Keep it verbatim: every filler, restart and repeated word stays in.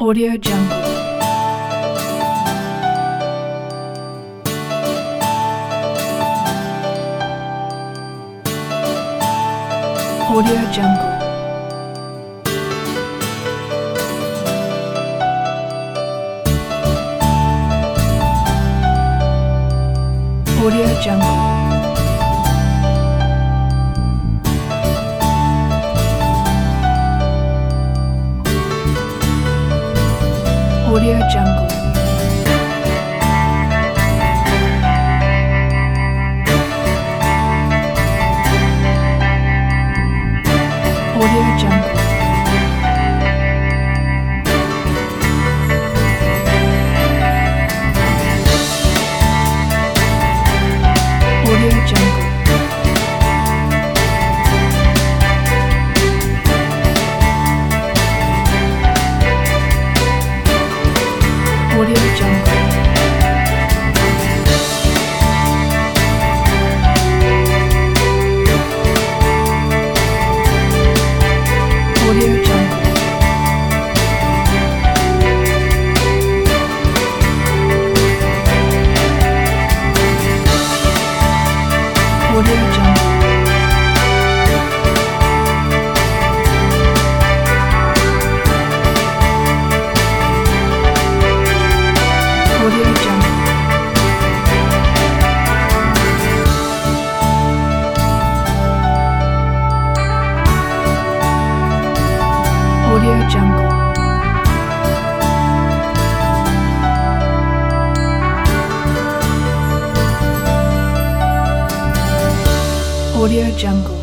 Audio Jungle. Audio Jungle. Audio Jungle. Audio Jungle. Audio Jungle. Audio Jungle. Audio Jungle. Audio Jungle. Audio Jungle. Audio Jungle. Audio Jungle. Audio Jungle.